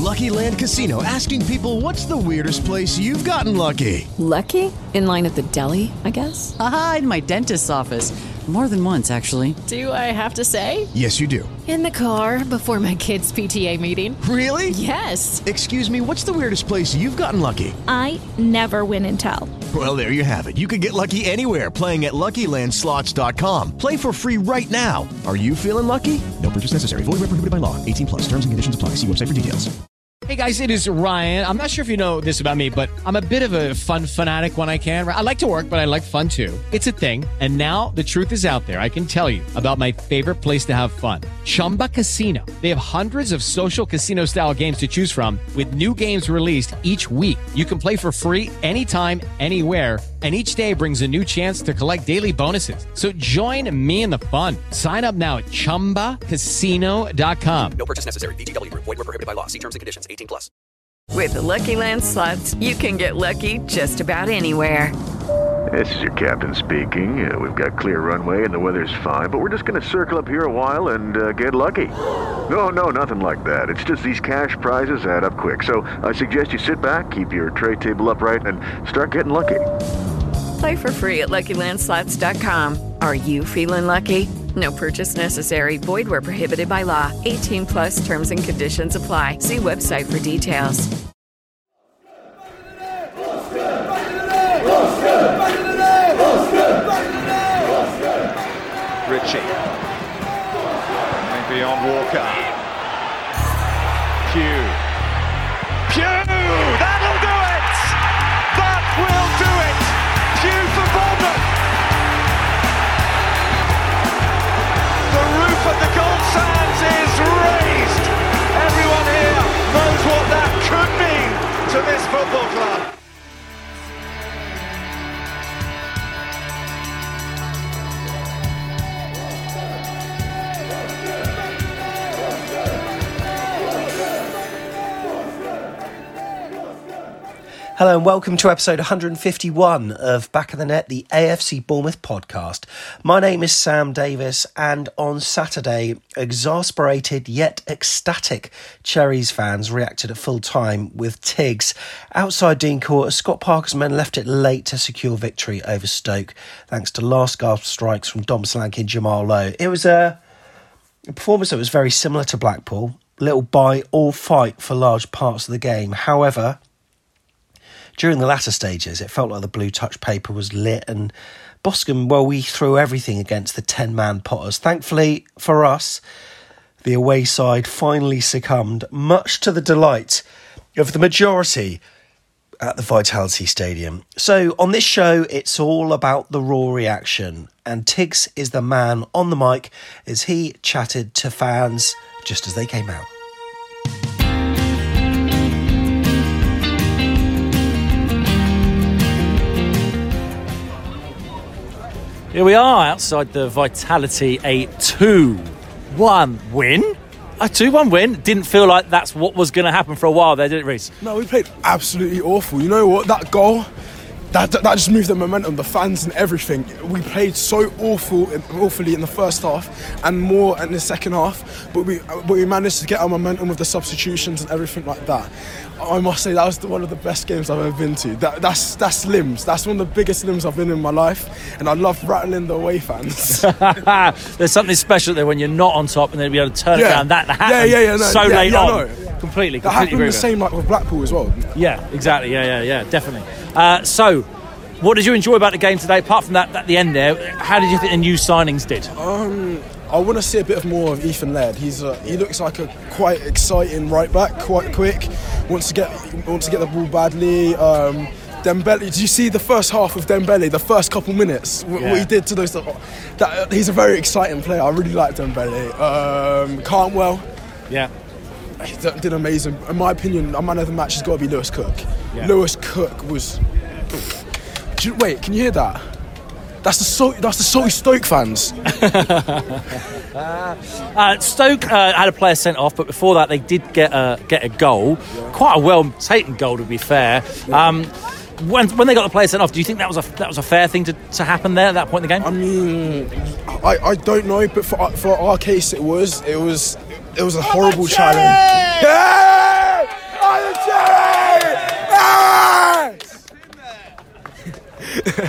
Lucky Land Casino, asking people, what's the weirdest place you've gotten lucky? Lucky? In line at the deli, I guess? Aha, in my dentist's office. More than once, actually. Do I have to say? Yes, you do. In the car before my kids' PTA meeting. Really? Yes. Excuse me, what's the weirdest place you've gotten lucky? I never win and tell. Well, there you have it. You can get lucky anywhere, playing at LuckyLandSlots.com. Play for free right now. Are you feeling lucky? No purchase necessary. Void where prohibited by law. 18 plus. Terms and conditions apply. See website for details. Hey guys, it is Ryan. I'm not sure if you know this about me, but I'm a bit of a fun fanatic when I can. I like to work, but I like fun too. It's a thing. And now the truth is out there. I can tell you about my favorite place to have fun. Chumba Casino. They have hundreds of social casino style games to choose from with new games released each week. You can play for free anytime, anywhere. And each day brings a new chance to collect daily bonuses. So join me in the fun. Sign up now at ChumbaCasino.com. No purchase necessary. VGW. Void where prohibited by law. See terms and conditions. 18 plus. With the Lucky Land Slots, you can get lucky just about anywhere. This is your captain speaking. We've got clear runway and the weather's fine, but we're just going to circle up here a while and get lucky. No, nothing like that. It's just these cash prizes add up quick. So I suggest you sit back, keep your tray table upright, and start getting lucky. Play for free at LuckyLandSlots.com. Are you feeling lucky? No purchase necessary. Void where prohibited by law. 18 plus terms and conditions apply. See website for details. Ritchie. Maybe on Walker. Pugh. That'll do it! That will do it! Pugh for Bournemouth! The roof of the Gold Sands is raised! Everyone here knows what that could mean to this football club. Hello and welcome to episode 151 of Back of the Net, the AFC Bournemouth podcast. My name is Sam Davis, and on Saturday, exasperated yet ecstatic Cherries fans reacted at full time with Tiggs outside Dean Court as Scott Parker's men left it late to secure victory over Stoke, thanks to last gasp strikes from Dom Slank and Jamal Lowe. It was a performance that was very similar to Blackpool, little bite or fight for large parts of the game. However, during the latter stages, it felt like the blue touch paper was lit, and Boscombe, well, we threw everything against the 10-man Potters. Thankfully for us, the away side finally succumbed, much to the delight of the majority at the Vitality Stadium. So on this show, it's all about the raw reaction, and Tiggs is the man on the mic as he chatted to fans just as they came out. Here we are outside the Vitality, a 2-1 win. A 2-1 win. Didn't feel like that's what was going to happen for a while there, did it, Reece? No, we played absolutely awful. You know what? That goal, that just moved the momentum, the fans and everything. We played so awfully in the first half and more in the second half, but we managed to get our momentum with the substitutions and everything like that. I must say that was one of the best games I've ever been to. That's limbs. That's one of the biggest limbs I've been in my life, and I love rattling the away fans. There's something special there when you're not on top and then be able to turn around. That happened late on. No. Completely that happened agree the same like with Blackpool as well. Yeah, exactly. Yeah, definitely. So, what did you enjoy about the game today? Apart from that, at the end there, how did you think the new signings did? I want to see a bit more of Ethan Laird. He looks like a quite exciting right back, quite quick. Wants to get the ball badly. Dembele, did you see the first half of Dembele? The first couple minutes, what he did to those. He's a very exciting player. I really like Dembele. Cantwell, he did amazing. In my opinion, a man of the match has got to be Lewis Cook. Yeah. Lewis Cook was. Wait, can you hear that? That's the salty Stoke fans. Stoke had a player sent off, but before that they did get a goal. Quite a well taken goal, to be fair. When they got the player sent off, do you think that was a fair thing to happen there at that point in the game? I mean, I don't know, but for our case, it was a horrible challenge. Yeah!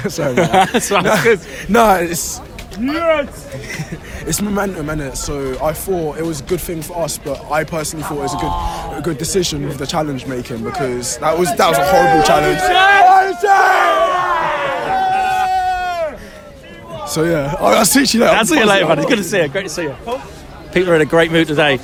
Sorry about that. Sounds good. No, it's momentum, innit? So I thought it was a good thing for us, but I personally thought it was a good decision with the challenge making, because that was a horrible challenge. So yeah, I'll see you later. I'll see you later, buddy. Good to see you. Great to see you. People are in a great mood today.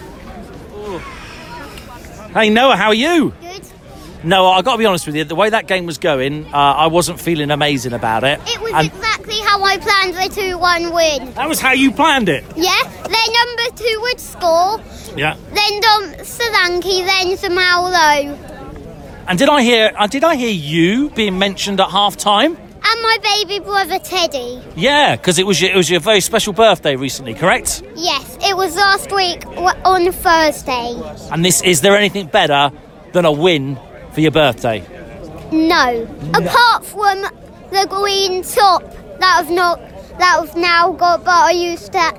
Hey Noah, how are you? Good. Noah, I've got to be honest with you, the way that game was going, I wasn't feeling amazing about it. It was exactly how I planned the 2-1 win. That was how you planned it? Yeah, then number 2 would score, Yeah. then Dom Solanke, then Zamalo. And did I hear you being mentioned at half-time? And my baby brother Teddy. Yeah, because it was your very special birthday recently, correct? Yes, it was last week on Thursday. And is there anything better than a win for your birthday? No. Apart from the green top that I've now got, but I used to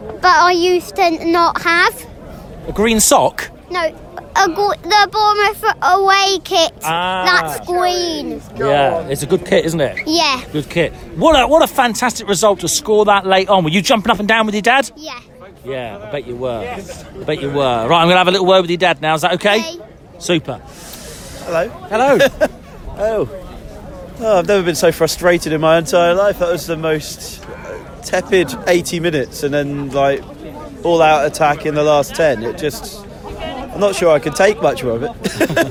not have. A green sock? No, the Bournemouth away kit. That's green. Yeah, it's a good kit, isn't it? Yeah. Good kit. What a fantastic result to score that late on. Were you jumping up and down with your dad? Yeah. Yeah, I bet you were. Right, I'm going to have a little word with your dad now. Is that okay? Super. Hello. Hello. Oh, I've never been so frustrated in my entire life. That was the most tepid 80 minutes, and then all-out attack in the last 10. I'm not sure I could take much more of it.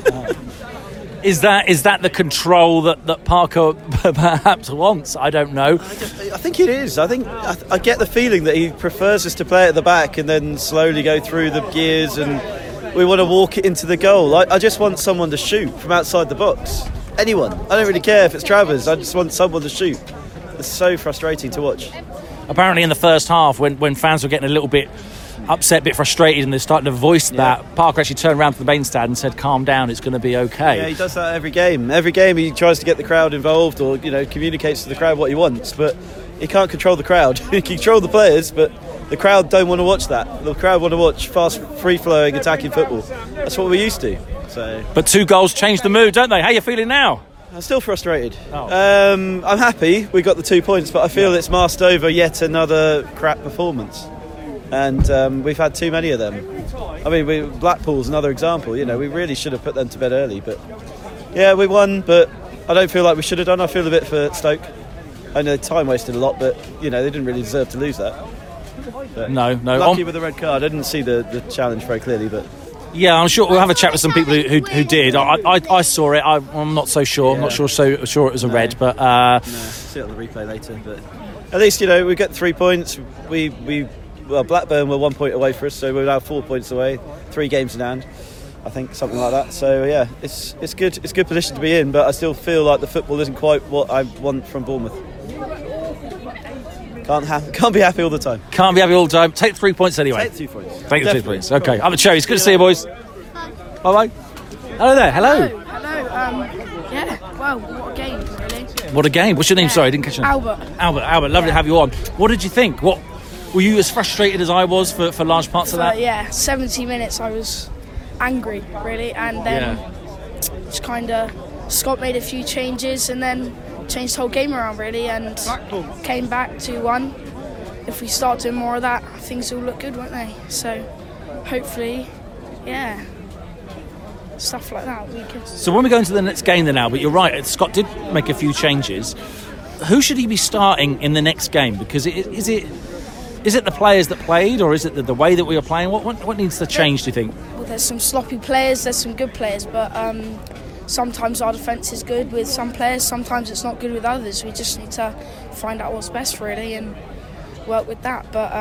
Is that the control that Parker perhaps wants? I don't know. I think it is. I get the feeling that he prefers us to play at the back and then slowly go through the gears, and we want to walk it into the goal. I just want someone to shoot from outside the box. Anyone. I don't really care if it's Travers. I just want someone to shoot. It's so frustrating to watch. Apparently in the first half, when fans were getting a little bit upset, a bit frustrated, and they're starting to voice that, Parker actually turned around to the main stand and said, calm down, it's going to be okay. Yeah, he does that every game. Every game he tries to get the crowd involved, or communicates to the crowd what he wants, but he can't control the crowd. He can control the players, but the crowd don't want to watch that. The crowd want to watch fast, free-flowing, attacking football. That's what we're used to. So. But 2 goals changed the mood, don't they? How are you feeling now? I'm still frustrated. I'm happy we got the 2 points, but I feel it's masked over yet another crap performance. And we've had too many of them. I mean, Blackpool's another example. We really should have put them to bed early. But yeah, we won, but I don't feel like we should have done. I feel a bit for Stoke. I know time wasted a lot, but they didn't really deserve to lose that. But no. Lucky with the red card. I didn't see the challenge very clearly, but. Yeah, I'm sure we'll have a chat with some people who did. I saw it. I'm not so sure. I'm not sure it was a red, but see it on the replay later. But at least we get 3 points. Well, Blackburn were 1 point away for us, so we're now 4 points away, 3 games in hand, I think, something like that. So yeah, it's good. It's a good position to be in, but I still feel like the football isn't quite what I want from Bournemouth. Can't be happy all the time. Can't be happy all the time. Take 3 points anyway. Take 2 points. Take the 2 points. Okay. Have a cherries. Good to see you, boys. Bye. Hello there. Hello. Yeah. Wow. What a game, really. What a game. What's your name? Sorry, I didn't catch your name. Albert. Lovely to have you on. What did you think? Were you as frustrated as I was for large parts of that? Yeah. 70 minutes. I was angry, really, and then just kind of Scott made a few changes and then changed the whole game around, really, and came back 2-1. If we start doing more of that, things will look good, won't they? So hopefully, stuff like that will be good. So when we go into the next game then, Albert, you're right, Scott did make a few changes. Who should he be starting in the next game? Because is it the players that played, or is it the way that we are playing? What needs to change, do you think? Well, there's some sloppy players, there's some good players, but sometimes our defence is good with some players, sometimes it's not good with others. We just need to find out what's best, really, and work with that. But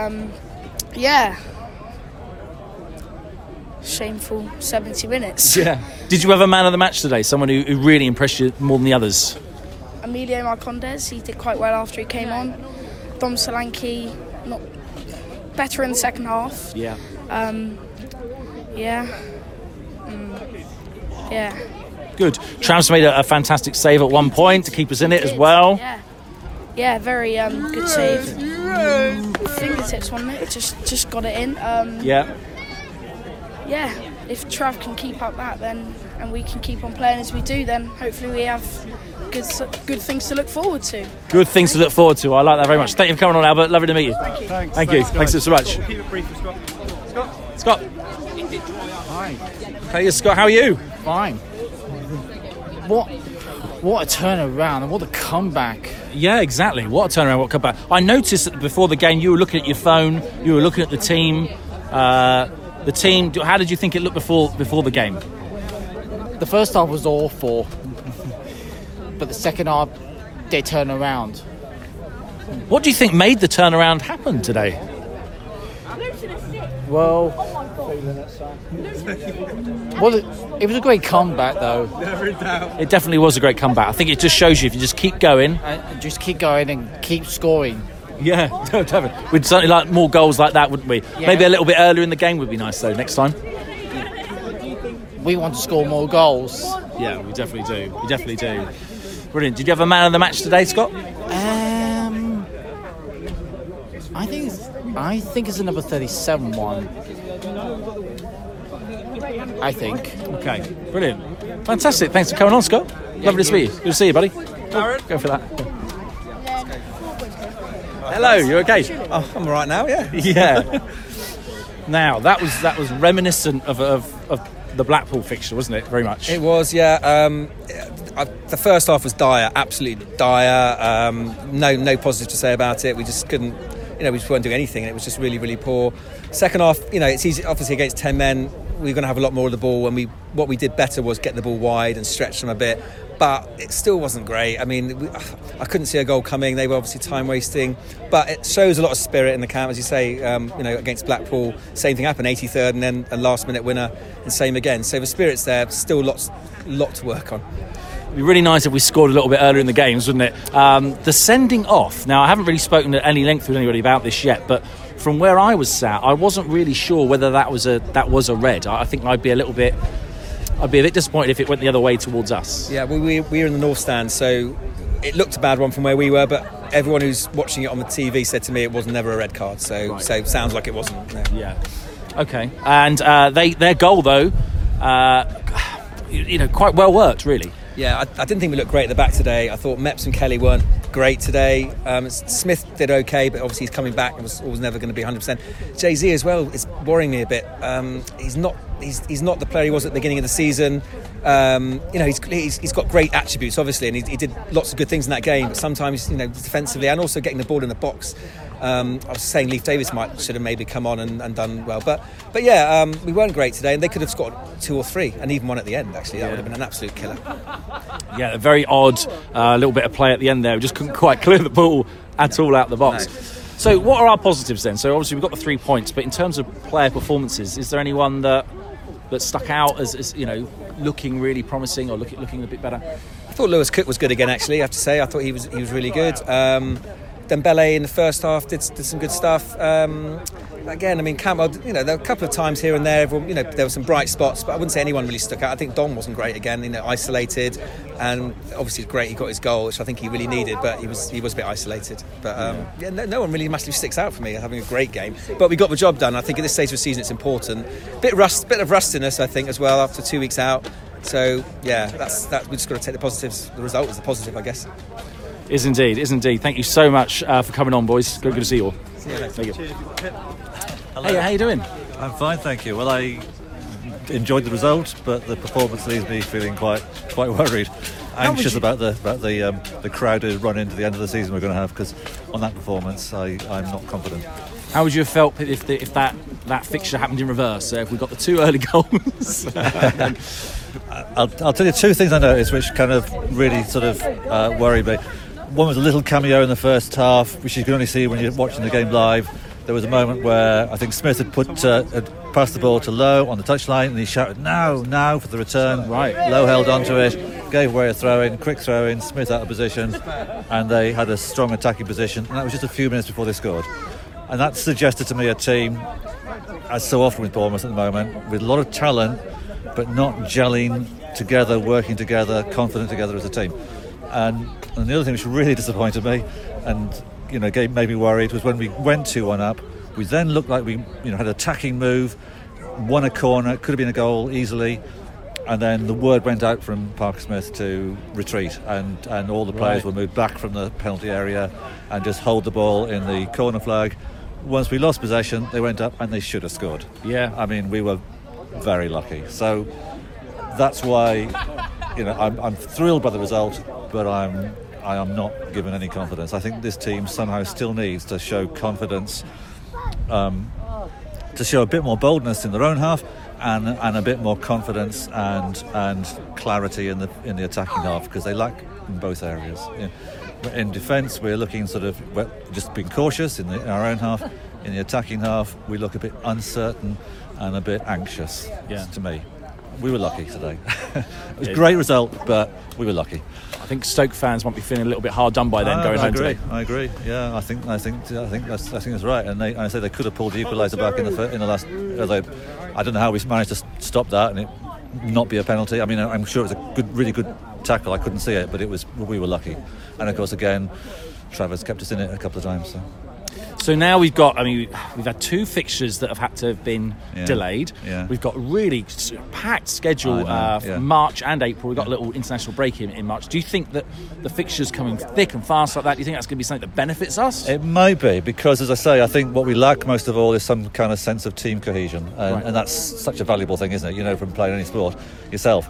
shameful 70 minutes. Yeah. Did you have a man of the match today? Someone who really impressed you more than the others? Emilio Marcondes, he did quite well after he came on. Dom Solanke, not better in the second half. Yeah. Good. Travs made a fantastic save at one point to keep us in it as well. Yeah, very good save. Fingertips, wasn't it? Just got it in. if Trav can keep up that, then and we can keep on playing as we do, then hopefully we have good things to look forward to. Good things to look forward to. I like that very much. Thank you for coming on, Albert. Lovely to meet you. Thank you. Thank you. Thanks so much. We'll keep it brief for Scott. Scott. Hi. Hey, Scott. How are you? Fine. What a turnaround and what a comeback. Yeah, exactly. What a turnaround, what a comeback. I noticed that before the game you were looking at your phone, you were looking at the team. How did you think it looked before the game? The first half was awful, but the second half, they turned around. What do you think made the turnaround happen today? Well, it was a great comeback, though. It definitely was a great comeback. I think it just shows you if you just keep going. Just keep going and keep scoring. Yeah, definitely. We'd certainly like more goals like that, wouldn't we? Yeah. Maybe a little bit earlier in the game would be nice, though, next time. We want to score more goals. Yeah, we definitely do. Brilliant. Did you have a man of the match today, Scott? I think it's the number 37 one. I think. Okay, brilliant. Fantastic. Thanks for coming on, Scott. Lovely to meet you. Good to see you, buddy. Go for that. Hello, you okay? Oh, I'm all right now, yeah. Yeah. Now, that was reminiscent of the Blackpool fixture, wasn't it? Very much. It was, yeah. The first half was dire, absolutely dire. No positive to say about it. We just couldn't, we just weren't doing anything, and it was just really, really poor. Second half, it's easy, obviously against 10 men, we're going to have a lot more of the ball, and what we did better was get the ball wide and stretch them a bit. But it still wasn't great. I mean, I couldn't see a goal coming. They were obviously time wasting, but it shows a lot of spirit in the camp, as you say. Against Blackpool, same thing happened, 83rd, and then a last-minute winner, and same again. So the spirit's there. Still lot to work on. It'd be really nice if we scored a little bit earlier in the games, wouldn't it? The sending off. Now, I haven't really spoken at any length with anybody about this yet, but from where I was sat, I wasn't really sure whether that was a red. I think I'd be a bit disappointed if it went the other way towards us. Yeah, we were in the north stand, so it looked a bad one from where we were, but everyone who's watching it on the TV said to me it was never a red card, so sounds like it wasn't. No. Yeah. Okay. And their goal, though, quite well worked, really. Yeah, I didn't think we looked great at the back today. I thought Mepps and Kelly weren't great today. Smith did okay, but obviously he's coming back and was never going to be 100%. Jay-Z as well is worrying me a bit. He's not the player he was at the beginning of the season. He's got great attributes, obviously, and he did lots of good things in that game. But sometimes, defensively and also getting the ball in the box. I was saying Leif Davis should have maybe come on and done well, but yeah, we weren't great today, and they could have scored 2 or 3, and even one at the end. Actually, that would have been an absolute killer. Yeah, a very odd little bit of play at the end there. We just couldn't quite clear the ball at all out the box. No. So, what are our positives then? So, obviously, we've got the 3 points, but in terms of player performances, is there anyone that stuck out as looking really promising or looking a bit better? I thought Lewis Cook was good again. Actually, I have to say, I thought he was really good. Dembele in the first half did some good stuff. Again, I mean, Campbell, there were a couple of times here and there, everyone, there were some bright spots, but I wouldn't say anyone really stuck out. I think Don wasn't great again, isolated, and obviously it's great he got his goal, which I think he really needed, but he was a bit isolated. But no one really massively sticks out for me having a great game. But we got the job done. I think at this stage of the season it's important. Bit of rustiness, I think, as well after 2 weeks out. So yeah, that's we just got to take the positives. The result was the positive, I guess. Is indeed. Thank you so much for coming on, boys. Good to see you all. See you later. Thank you. Hey, how you doing? I'm fine, thank you. Well, I enjoyed the result, but the performance leaves me feeling quite worried, anxious about the crowded run into the end of the season we're going to have, because on that performance, I'm not confident. How would you have felt if that fixture happened in reverse? So if we got the 2 early goals. I'll tell you 2 things I noticed which kind of really sort of worried me. One was a little cameo in the first half, which you can only see when you're watching the game live. There was a moment where I think Smith had passed the ball to Lowe on the touchline, and he shouted now for the return. Right. Lowe held onto it, gave away a throw-in, quick throw-in, Smith out of position, and they had a strong attacking position, and that was just a few minutes before they scored. And that suggested to me a team, as so often with Bournemouth at the moment, with a lot of talent, but not gelling together, working together, confident together as a team. And the other thing which really disappointed me, and made me worried, was when we went 2-1 up, we then looked like we had an attacking move, won a corner, could have been a goal easily, and then the word went out from Parker Smith to retreat, and all the players were moved back from the penalty area and just hold the ball in the corner flag. Once we lost possession, they went up and they should have scored. Yeah. I mean, we were very lucky. So that's why, I'm thrilled by the result, but I am not given any confidence. I think this team somehow still needs to show confidence, to show a bit more boldness in their own half, and a bit more confidence and clarity in the attacking half, because they lack in both areas. In defence, we're looking just being cautious in our own half. In the attacking half, we look a bit uncertain and a bit anxious. To me, we were lucky today. It was a great result, but we were lucky. I think Stoke fans might be feeling a little bit hard done by then going home today. I agree. Yeah, I think that's right. And I say they could have pulled the equaliser back in the last. I don't know how we managed to stop that and it not be a penalty. I mean, I'm sure it was a really good tackle. I couldn't see it, but we were lucky. And of course, again, Travers kept us in it a couple of times. So now we've had 2 fixtures that have had to have been delayed. Yeah. We've got a really packed schedule for March and April. We've got a little international break in March. Do you think that the fixtures coming thick and fast like that, do you think that's going to be something that benefits us? It might be, because as I say, I think what we lack most of all is some kind of sense of team cohesion, and that's such a valuable thing, isn't it? From playing any sport yourself,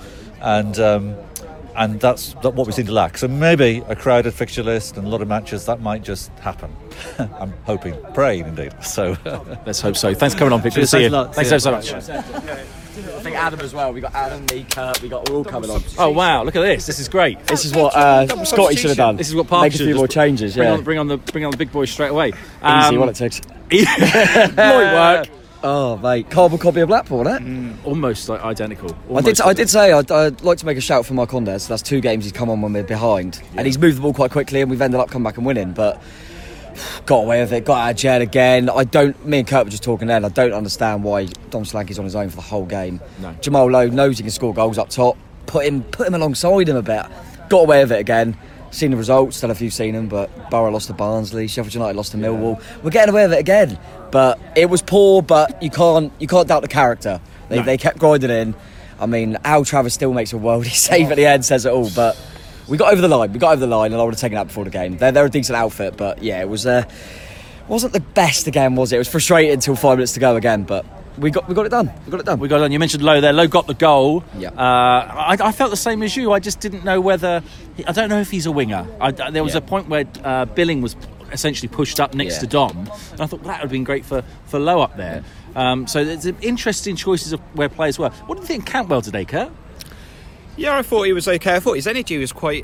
and that's what we seem to lack. So maybe a crowded fixture list and a lot of matches, that might just happen. I'm hoping, praying indeed. So let's hope so. Thanks for coming on, Vic. Good to see you. Thanks so much. I think Adam as well. We got Adam, me, Kurt. We're all coming on. Oh wow! Look at this. This is great. This is what Scotty should have done. This is what Parker make a few more changes. Bring on the big boys straight away. Easy, what it takes. Light work. Oh mate, carbon copy of Blackpool, isn't it? Almost identical. I did say I'd like to make a shout for Marcondes. That's 2 games he's come on when we're behind, and he's moved the ball quite quickly, and we've ended up coming back and winning. But got away with it, got out of jail again. Me and Kurt were just talking then. I don't understand why Dom Solanke's on his own for the whole game. No. Jamal Lowe knows he can score goals up top. Put him alongside him a bit. Got away with it again. Seen the results, still a few seen them, but Borough lost to Barnsley, Sheffield United lost to Millwall. We're getting away with it again, but it was poor. But you can't doubt the character. They kept grinding in. I mean, Al Travers still makes a worldie save at the end, says it all. But we got over the line. And I would have taken that before the game. They're a decent outfit, but yeah, it wasn't the best again, was it? It was frustrating until 5 minutes to go again, but. We got it done. You mentioned Lowe there. Lowe got the goal. Yeah. I felt the same as you. I just didn't know whether. I don't know if he's a winger. There was a point where Billing was essentially pushed up next to Dom, and I thought that would have been great for Lowe up there. So there's interesting choices of where players were. What did you think of Cantwell today, Kurt? Yeah, I thought he was okay. I thought his energy was quite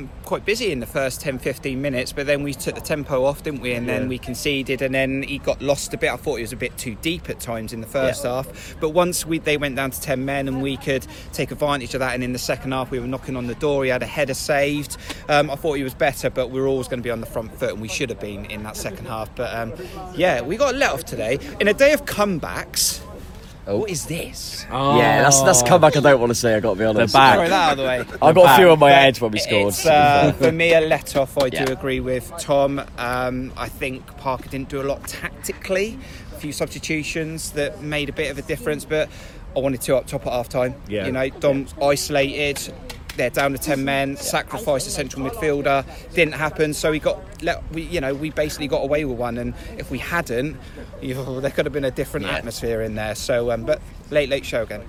busy in the first 10-15 minutes, but then we took the tempo off, didn't we? And then we conceded, and then he got lost a bit. I thought he was a bit too deep at times in the first half. But once they went down to 10 men and we could take advantage of that, and in the second half we were knocking on the door. He had a header saved. I thought he was better, but we were always going to be on the front foot, and we should have been in that second half. But we got let off today. In a day of comebacks... What is this? Yeah, that's a comeback I don't want to say, I've got to be honest. They're back. Throw that out of the way. I got a few on my head when we scored. It's, for me, a let-off. I do agree with Tom. I think Parker didn't do a lot tactically. A few substitutions that made a bit of a difference, but I wanted 2 up top at half-time. Yeah. Dom's isolated. They're down to 10 men, sacrificed a central midfielder, didn't happen, so we basically got away with one, and if we hadn't, there could have been a different atmosphere in there. So, but late show again,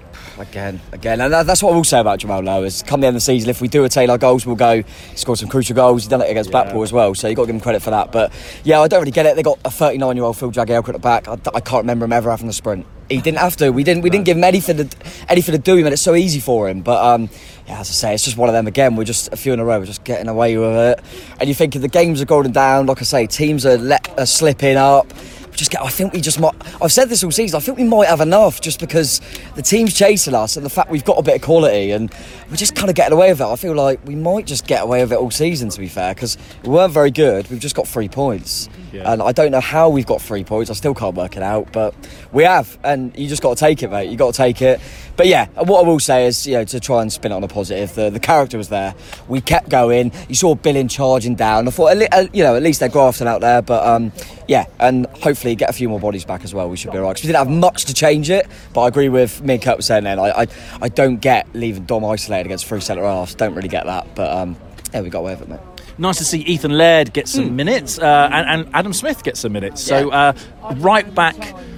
and that's what I will say about Jamal Lowe is come the end of the season, if we do attain our goals, we'll go. He scored some crucial goals. He's done it against Blackpool as well, so you got to give him credit for that. But yeah, I don't really get it. They got a 39-year-old Phil Jagielka at the back. I can't remember him ever having a sprint. He didn't have to. We didn't give him anything to do. He made it so easy for him. But as I say, it's just one of them again. We're just a few in a row. We're just getting away with it. And you think if the games are going down, like I say, teams are slipping up. I think we just might. I've said this all season. I think we might have enough, just because the team's chasing us and the fact we've got a bit of quality, and we're just kind of getting away with it. I feel like we might just get away with it all season, to be fair, because we weren't very good. We've just got 3 points. And I don't know how we've got 3 points. I still can't work it out, but we have, and you just got to take it, mate. You got to take it. But yeah, what I will say is, to try and spin it on a positive, the character was there. We kept going. You saw Billing charging down. I thought, at least they're grafting out there. But and hopefully get a few more bodies back as well. We should be all right, because we didn't have much to change it. But I agree with me and Kurt was saying then. I don't get leaving Dom isolated against 3 centre halves. Don't really get that. But we got away with it, mate. Nice to see Ethan Laird get some minutes and Adam Smith get some minutes. So right back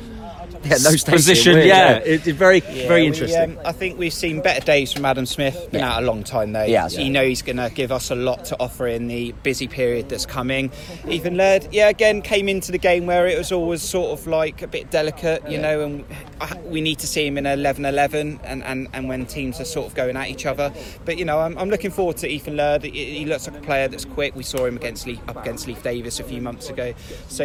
position, it's very interesting. I think we've seen better days from Adam Smith. Been out a long time though. You know he's going to give us a lot to offer in the busy period that's coming. Ethan Laird, again came into the game where it was always sort of like a bit delicate, and we need to see him in 11-11 and when teams are sort of going at each other. But I'm looking forward to Ethan Laird. He looks like a player that's quick. We saw him up against Leif Davis a few months ago. So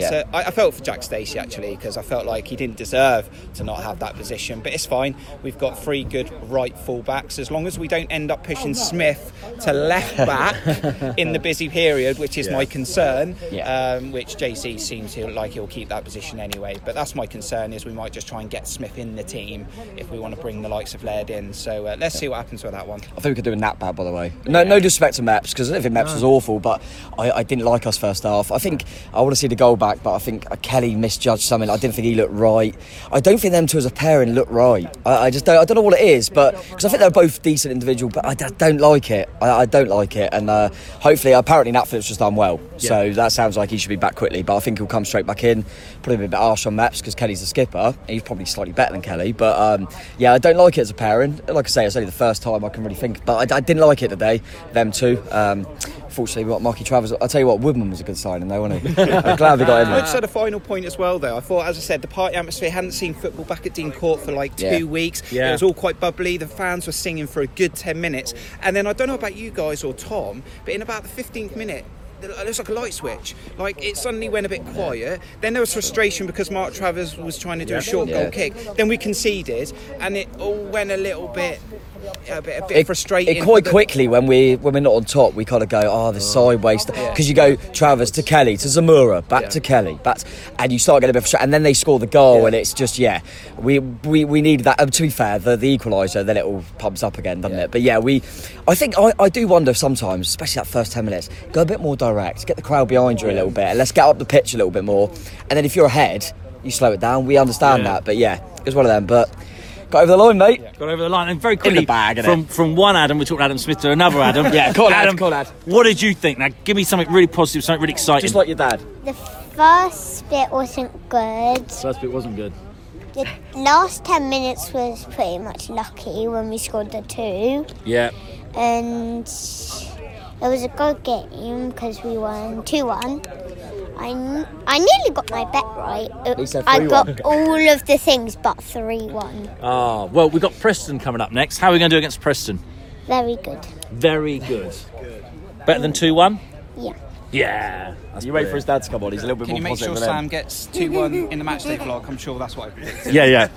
I felt for Jack Stacey actually, because I felt like he didn't deserve to not have that position, but it's fine. We've got 3 good right full-backs. As long as we don't end up pushing Smith to left back in the busy period, which is my concern, which JC seems like he'll keep that position anyway, but that's my concern, is we might just try and get Smith in the team if we want to bring the likes of Laird in. So let's see what happens with that one. I think we could do a nap back, by the way. No disrespect to Meps, because I don't think Meps was awful, but I didn't like us first half. I think I want to see the goal back, but I think Kelly misjudged something. I didn't think he looked right. I don't think them two as a pairing look right. I just don't. I don't know what it is, but because I think they're both decent individuals, but I don't like it. I don't like it, and hopefully, apparently, Nat Phillips just done well, so that sounds like he should be back quickly. But I think he'll come straight back in. Probably a bit harsh on Maps because Kelly's the skipper. He's probably slightly better than Kelly, but I don't like it as a pairing. Like I say, it's only the first time I can really think, but I didn't like it today. Them two. Fortunately, we got Marky Travers. I'll tell you what, Woodman was a good signing though, wasn't he? I'm glad we got him. I just had a final point as well though. I thought, as I said, the party atmosphere, hadn't seen football back at Dean Court for like 2 weeks. It was all quite bubbly. The fans were singing for a good 10 minutes. And then I don't know about you guys or Tom, but in about the 15th minute, it looks like a light switch. Like it suddenly went a bit quiet. Then there was frustration because Mark Travers was trying to do a short goal kick. Then we conceded, and it all went a little bit. A bit frustrating. It quite quickly when we're not on top, we kind of go, the sideways, because you go Travers to Kelly to Zamora, back to Kelly, and you start getting a bit frustrated, and then they score the goal, and it's just we needed that. To be fair, the equaliser, then it all pumps up again, doesn't it? But I think I do wonder sometimes, especially that first 10 minutes, go a bit more direct, get the crowd behind you a little bit, and let's get up the pitch a little bit more, and then if you're ahead, you slow it down. We understand that, but it was one of them, but. Got over the line, mate. Got over the line, and very quickly from one Adam, we talked Adam Smith to another Adam. Call Adam. Lad. What did you think? Now, give me something really positive, something really exciting. Just like your dad. The first bit wasn't good. First bit wasn't good. The last 10 minutes was pretty much lucky when we scored the 2. Yeah. And it was a good game because we won 2-1. I nearly got my bet right. I got all of the things but 3-1. Oh, well, we've got Preston coming up next. How are we going to do against Preston? Very good. Very good. Better than 2-1? Yeah. Yeah. You wait for his dad to come on. He's a little bit more positive. Can you make sure Sam gets 2-1 in the matchday vlog? I'm sure that's what I predict. Yeah.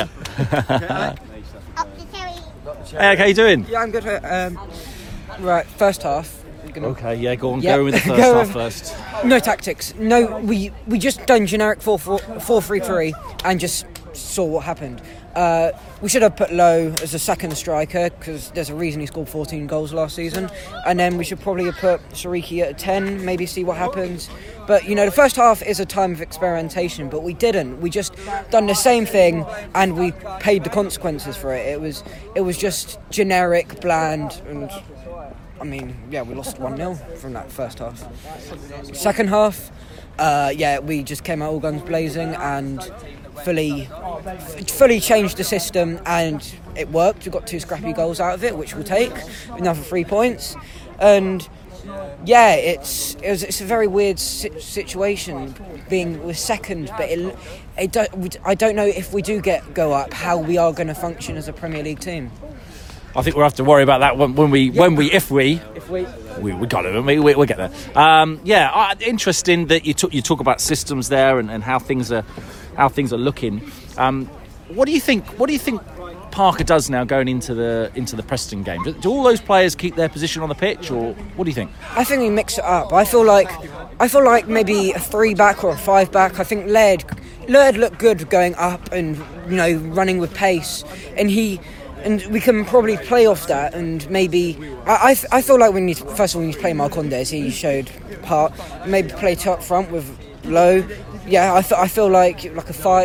Hey, how you doing? Yeah, I'm good. Right, first half. Okay, go on. Yep. Go with the first half first. No tactics. No, we just done generic 4-3-3 and just saw what happened. We should have put Lowe as a second striker because there's a reason he scored 14 goals last season, and then we should probably have put Sariki at a 10, maybe see what happens. But the first half is a time of experimentation, but we didn't. We just done the same thing and we paid the consequences for it. It was just generic, bland, and we lost 1-0 from that first half. Second half, we just came out all guns blazing and fully changed the system, and it worked. We got 2 scrappy goals out of it, which we'll take, another 3 points, and it's a very weird situation being with second, but I don't know if we do go up how we are going to function as a Premier League team. I think we'll have to worry about that if we got it. We'll get there. Interesting that you talk about systems there and how things are looking. What do you think Parker does now going into the Preston game? Do all those players keep their position on the pitch, or what do you think? I think we mix it up. I feel like maybe a 3-back or a 5-back. I think Laird looked good going up and running with pace, and we can probably play off that. And maybe I feel like first of all when you play Marcondes, he showed part. Maybe play up front with Lowe. Yeah, I feel like a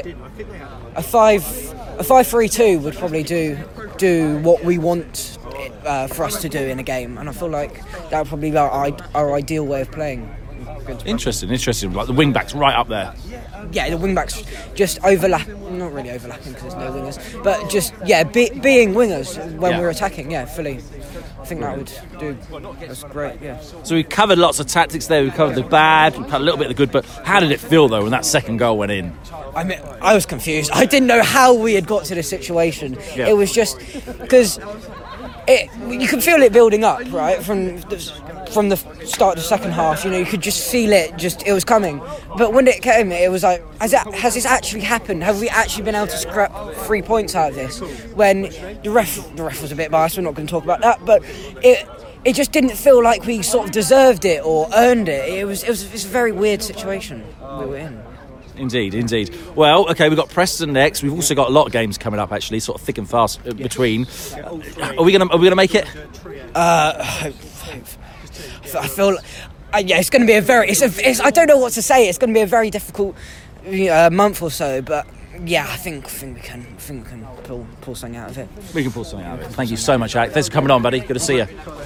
5-3-2 would probably do what we want for us to do in a game, and I feel like that would probably be our ideal way of playing. Interesting. Like the wing backs right up there. Yeah, the wing backs just not really overlapping because there's no wingers, but just being wingers when we're attacking. Yeah, fully. I think that would do. That's great. Yeah. So we covered lots of tactics there. We covered the bad, we covered a little bit of the good. But how did it feel though when that second goal went in? I mean, I was confused. I didn't know how we had got to this situation. Yeah. It was just because you could feel it building up, right, from the start of the second half. You could just feel it. It was coming. But when it came, it was like, has this actually happened? Have we actually been able to scrap 3 points out of this? When the ref was a bit biased. We're not going to talk about that, but it just didn't feel like we sort of deserved it or earned it. It's a very weird situation we were in. Indeed. Well, okay, we've got Preston next. We've also got a lot of games coming up, actually, sort of thick and fast between. Are we gonna make it? I feel, it's going to be a very. I don't know what to say. It's going to be a very difficult month or so, but yeah, I think we can pull something out of it. We can pull something out of it. Thank you so much, Alec. Thanks for coming on, buddy. Good to see you.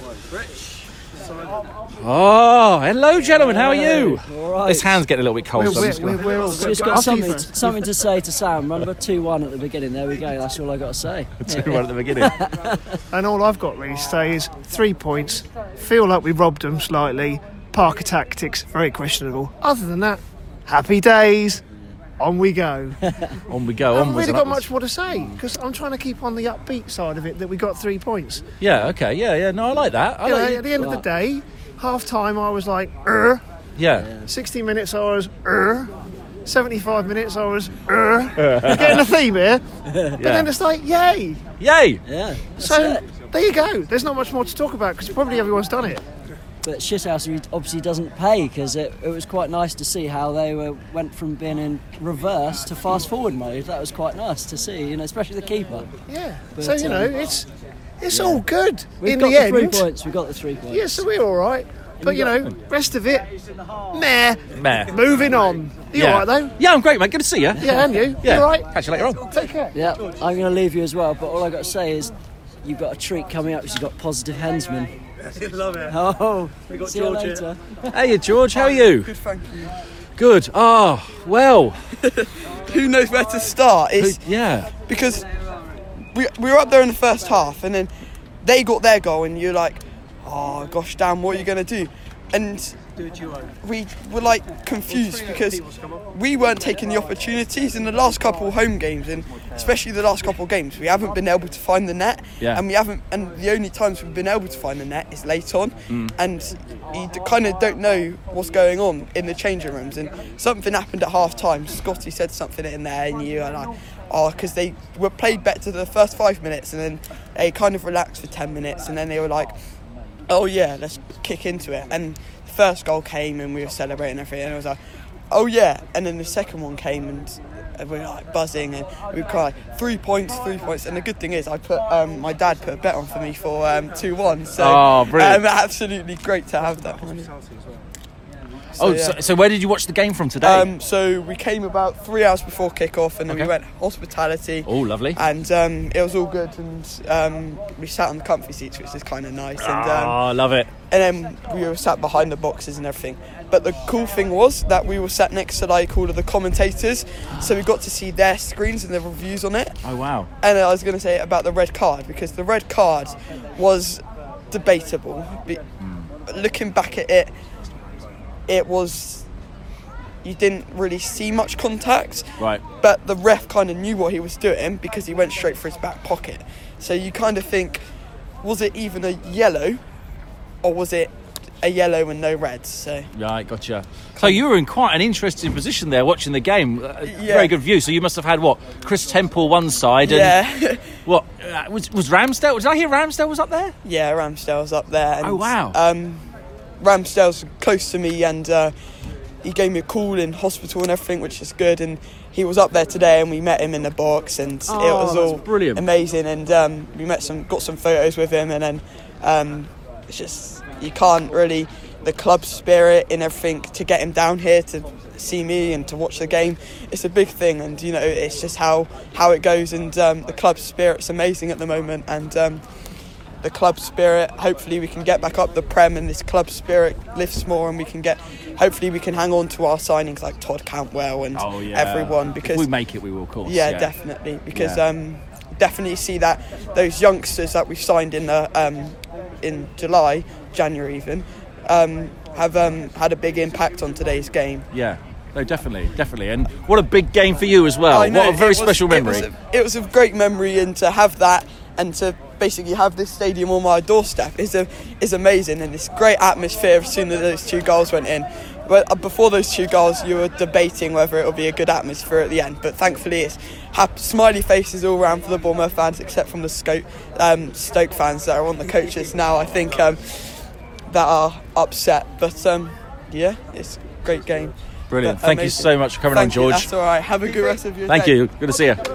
Oh, hello, gentlemen. How are you? All right. This hand's getting a little bit cold. We're all just got something to say to Sam. Run about 2-1 at the beginning. There we go. That's all I got to say. 2-1 at the beginning. And all I've got really to say is 3 points. Feel like we robbed them slightly. Parker tactics, very questionable. Other than that, happy days. On we go. On we go. I haven't really got much more to say because I'm trying to keep on the upbeat side of it that we got 3 points. Yeah. Okay. Yeah. No, I like that. At the end of the day, half time I was like, Yeah. 60 minutes I was, 75 minutes I was, You're getting the theme here. But then it's like, yay. Yeah. So there you go. There's not much more to talk about because probably everyone's done it. But Shithousery obviously doesn't pay because it was quite nice to see how they went from being in reverse to fast forward mode. That was quite nice to see, especially the keeper. Yeah. But, so it's all good in the end. We've got the 3 points. Yeah, so we're all right. But rest of it, meh. Moving on. You all right though? Yeah, I'm great, mate. Good to see you. Yeah, and you? Yeah. You all right? Catch you later on. Take care. Yeah, I'm going to leave you as well. But all I got to say is, you've got a treat coming up. You've got Positive Hensman. Love it. Oh, we got see George you later. Hey, George. How are you? Good, thank you. Good. Oh, well. Who knows where to start? Because we were up there in the first half, and then they got their goal, and you're like, oh gosh, damn, what are you going to do? And we were like confused because we weren't taking the opportunities in the last couple home games, and especially the last couple of games we haven't been able to find the net. And the only times we've been able to find the net is late on, and you kind of don't know what's going on in the changing rooms. And something happened at half time. Scotty said something in there, and you are like, because they were played better the first 5 minutes, and then they kind of relaxed for 10 minutes, and then they were like, oh yeah, let's kick into it. And the first goal came and we were celebrating everything, and it was like, oh yeah. And then the second one came and we were like buzzing, and we were like 3 points. And the good thing is I put my dad put a bet on for me for 2-1, so brilliant. Absolutely great to have that one. So where did you watch the game from today? So we came about 3 hours before kick-off, and then we went hospitality. Oh, lovely. And it was all good, and we sat on the comfy seats, which is kind of nice. And love it. And then we were sat behind the boxes and everything. But the cool thing was that we were sat next to like all of the commentators, so we got to see their screens and their reviews on it. Oh, wow. And I was going to say about the red card, because the red card was debatable. Looking back at it, it was, you didn't really see much contact, right? But the ref kind of knew what he was doing because he went straight for his back pocket. So you kind of think, was it even a yellow, or was it a yellow and no reds. So Right, gotcha. So you were in quite an interesting position there watching the game. Very good view. So you must have had, what, Chris Temple one side and... Yeah. What, was Ramsdale... Did I hear Ramsdale was up there? Yeah, Ramsdale's up there. And, Oh, wow. Ramsdale's close to me, and he gave me a call in hospital and everything, which is good. And he was up there today, and we met him in the box, and it was all brilliant, amazing. And we got some photos with him, and then it's just, you can't really, the club spirit and everything, to get him down here to see me and to watch the game, it's a big thing. And you know, it's just how it goes. And the club spirit's amazing at the moment, and the club spirit, hopefully we can get back up the Prem, and this club spirit lifts more, and hopefully we can hang on to our signings like Todd Cantwell and everyone, because if we make it, we will, of course. Yeah, definitely, because definitely see that those youngsters that we've signed in January even, have had a big impact on today's game. Yeah. No, definitely. And what a big game for you as well. I know, what a very special memory. It was a great memory, and to have that, and to basically have this stadium on my doorstep is amazing, and it's great atmosphere as soon as those 2 goals went in. But before those 2 goals, you were debating whether it would be a good atmosphere at the end. But thankfully, it's smiley faces all around for the Bournemouth fans, except from the Stoke fans that are on the coaches now, I think, that are upset. But yeah, it's a great game. Brilliant. Thank you so much for coming on, George. That's all right. Have a good rest of your day. Thank you. Good to see you.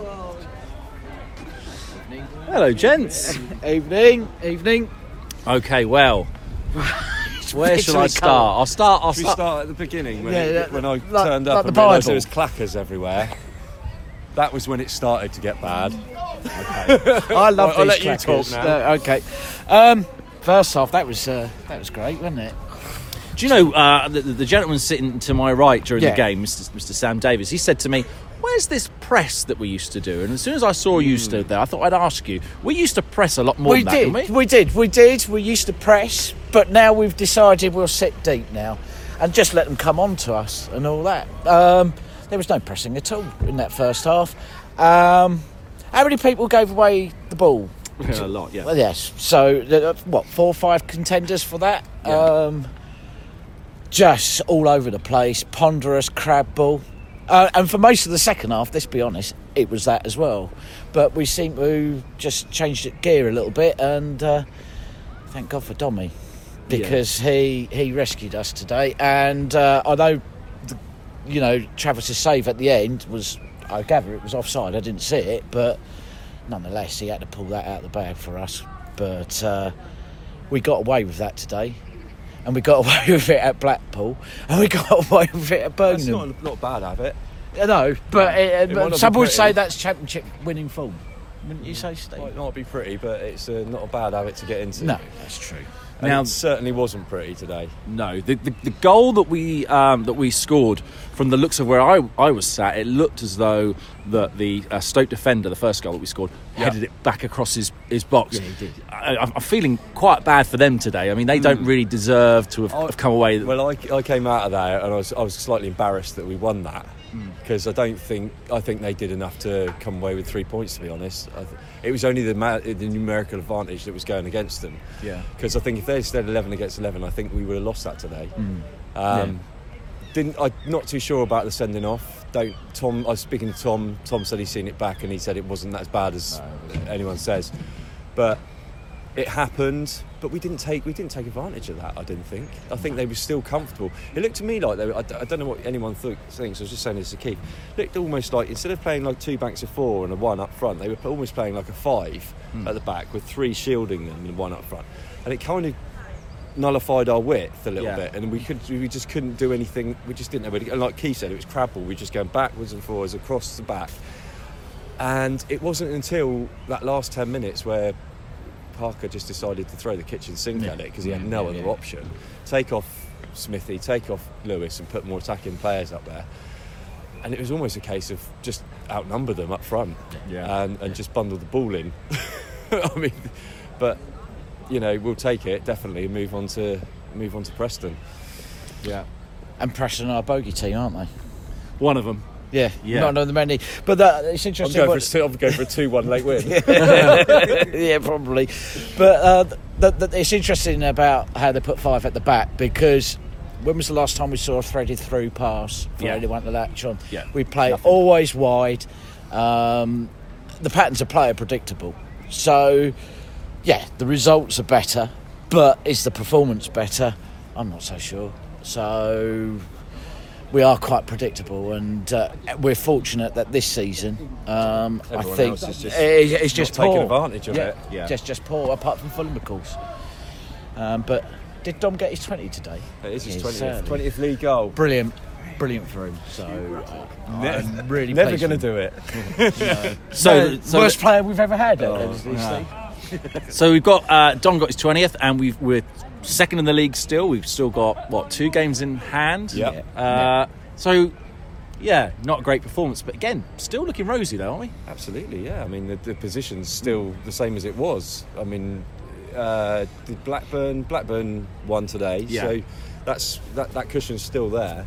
Hello, gents. Evening. Okay, well, where shall I start? I'll Should we start. start at the beginning when I like- turned like up the and realised Bible. there was clackers everywhere? That was when it started to get bad. Okay. I love I'll these let you talk clackers. now. Okay. First off, that was great, wasn't it? Do you know the gentleman sitting to my right during Yeah. the game, Mr. Sam Davis? He said to me, "Where's this press that we used to do?" And as soon as I saw you stood there, I thought I'd ask you. We used to press a lot more than that, didn't we? We did. We used to press, but now we've decided we'll sit deep now and just let them come on to us and all that. There was no pressing at all in that first half. How many people gave away the ball? Yeah, a lot, yeah. Well, yes. So, 4 or 5 contenders for that? Yeah. Just all over the place, ponderous crab ball. And for most of the second half, let's be honest, it was that as well. But we seem to just changed it gear a little bit, and thank God for Dommy, because he rescued us today. And I know, Travis's save at the end was, I gather it was offside. I didn't see it, but nonetheless, he had to pull that out of the bag for us. But we got away with that today. And we got away with it at Blackpool, and we got away with it at Birmingham. That's not a bad habit. I know, but It might not some be would pretty. say that's championship winning form. Wouldn't you say, Steve? It might not be pretty, but it's not a bad habit to get into. No, that's true. And Now- it certainly wasn't pretty today. No, the goal that we scored, from the looks of where I was sat, it looked as though that the Stoke defender, the first goal that we scored, headed it back across his box. Yeah, he did. I'm feeling quite bad for them today. I mean, they don't really deserve to have come away. Well, I came out of there and I was slightly embarrassed that we won that, because I think they did enough to come away with 3 points. To be honest, it was only the numerical advantage that was going against them. Yeah. Because I think if they stayed 11 against 11, I think we would have lost that today. I'm not too sure about the sending off. I was speaking to Tom. Tom said he's seen it back, and he said it wasn't as bad as anyone says. But it happened. But we didn't take advantage of that. I didn't think. I think they were still comfortable. It looked to me like they were, I don't know what anyone thinks. I was just saying this to Keith. It looked almost like, instead of playing like 2 banks of 4 and a 1 up front, they were almost playing like a 5 at the back with 3 shielding them and 1 up front. And it kind of nullified our width a little bit, and we just couldn't do anything. We just didn't know where to go. And like Keith said, it was crab ball. We were just going backwards and forwards across the back. And it wasn't until that last 10 minutes where Parker just decided to throw the kitchen sink at it, because he had no other option. Take off Smithy, take off Lewis, and put more attacking players up there. And it was almost a case of just outnumber them up front, and just bundle the ball in. I mean, but we'll take it definitely and move on to Preston. Yeah, and Preston are a bogey team, aren't they? One of them. Yeah. Not on the many, but it's interesting. I'm going for a 2-1 late win. Yeah, probably. But It's interesting about how they put 5 at the back, because when was the last time we saw a threaded through pass for anyone to latch on? Yeah. We play always wide. The patterns of play are predictable. So, yeah, the results are better, but is the performance better? I'm not so sure. So, we are quite predictable, and we're fortunate that this season, I think, it's just not poor. taking advantage of it. Yeah, just poor, apart from Fulham, of course. But did Dom get his 20 today? It is his 20th league goal. Brilliant for him. So I'm really never going to do it. No. So worst player we've ever had. So we've got Dom got his 20th, and we're second in the league still. We've still got 2 games in hand. So yeah, not a great performance, but again, still looking rosy though, aren't we? Absolutely, yeah. I mean, the position's still the same as it was. I mean, did Blackburn won today, so that cushion's still there.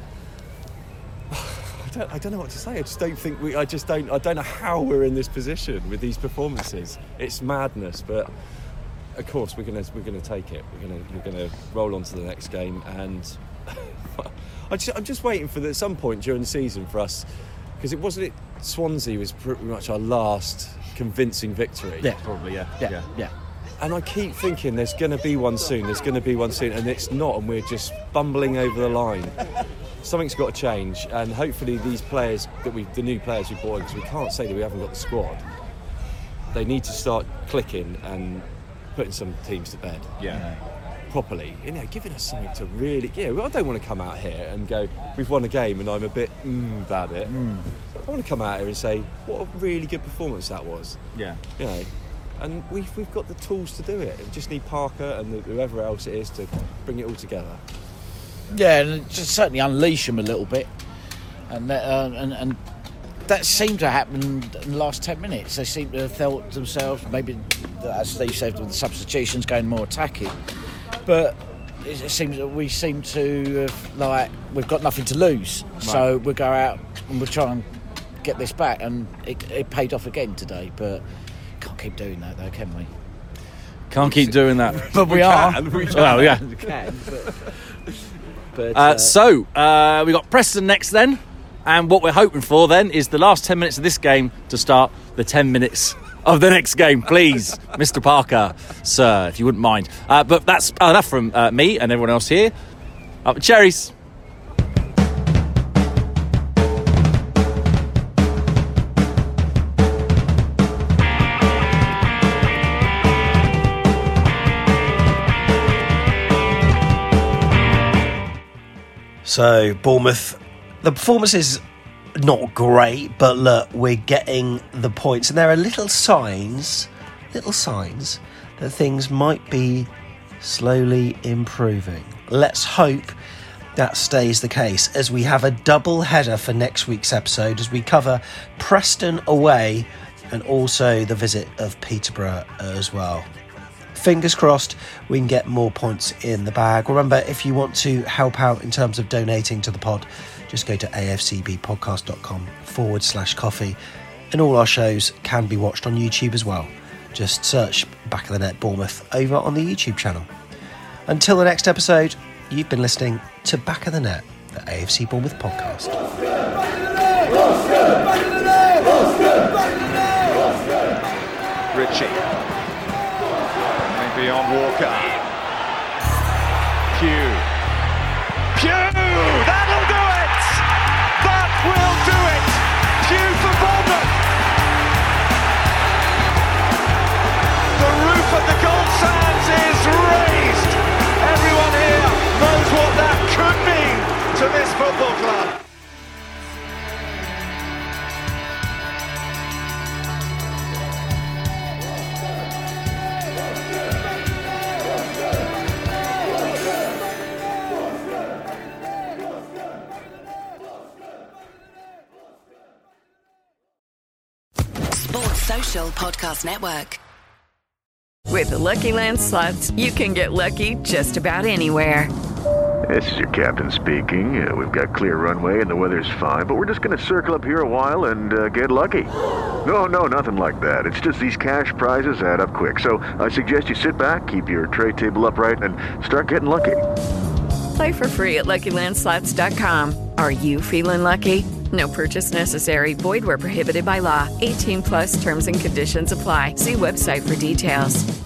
I don't know what to say. I just don't think I don't know how we're in this position with these performances. It's madness, but of course we're gonna take it. We're gonna roll on to the next game, and I'm just waiting for at some point during the season for us, because Swansea was pretty much our last convincing victory. Yeah, probably. Yeah. And I keep thinking there's going to be one soon, and it's not, and we're just bumbling over the line. Something's got to change, and hopefully these players the new players we brought in, because we can't say that we haven't got the squad, they need to start clicking and putting some teams to bed. Properly, giving us something to really. I don't want to come out here and go, we've won a game and I'm a bit about it. I want to come out here and say, what a really good performance that was. And we've got the tools to do it. We just need Parker and whoever else it is to bring it all together. Yeah, and just certainly unleash them a little bit, and that seemed to happen in the last 10 minutes. They seem to have felt themselves, maybe as Steve said, with the substitutions going more attacking, but it seems that we seem to have, we've got nothing to lose, so we'll go out and we'll try and get this back, and it paid off again today. But can't keep doing that though, can we? Can't keep doing that. But we are. Well, yeah. We can, but we got Preston next then, and what we're hoping for then is the last 10 minutes of this game to start the 10 minutes of the next game, please, Mr. Parker, sir, if you wouldn't mind. But that's enough from me and everyone else here. Up the cherries. So, Bournemouth, the performance is not great, but look, we're getting the points, and there are little signs that things might be slowly improving. Let's hope that stays the case, as we have a double header for next week's episode, as we cover Preston away and also the visit of Peterborough as well. Fingers crossed we can get more points in the bag. Remember, if you want to help out in terms of donating to the pod, just go to afcbpodcast.com/coffee, and all our shows can be watched on YouTube as well. Just search Back of the Net Bournemouth over on the YouTube channel. Until the next episode, you've been listening to Back of the Net, the AFC Bournemouth podcast. Ritchie. Beyond Walker. Pugh. That'll do it! That will do it! Pugh for Bournemouth! The roof of the Gold Sands is raised! Everyone here knows what that could mean to this football club. Social Podcast Network. With the Lucky Land Slots, you can get lucky just about anywhere. This is your captain speaking. We've got clear runway and the weather's fine, but we're just going to circle up here a while and get lucky. No, nothing like that. It's just these cash prizes add up quick. So I suggest you sit back, keep your tray table upright, and start getting lucky. Play for free at LuckyLandSlots.com. Are you feeling lucky? No purchase necessary. Void where prohibited by law. 18 plus terms and conditions apply. See website for details.